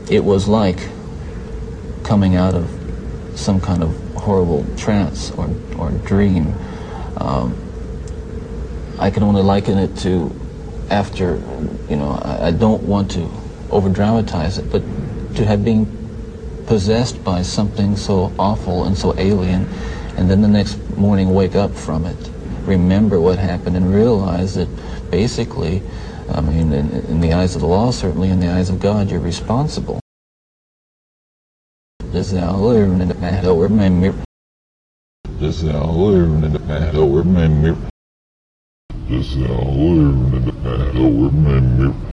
it was like coming out of some kind of horrible trance or dream. I can only liken it to after, I don't want to over-dramatize it, but to have been possessed by something so awful and so alien, and then the next morning wake up from it, remember what happened, and realize that basically, in the eyes of the law, certainly in the eyes of God, you're responsible. This is how I learned in the past over my mirror. This is how I learned in the past over my mirror. This is how I learned in the past over my mirror.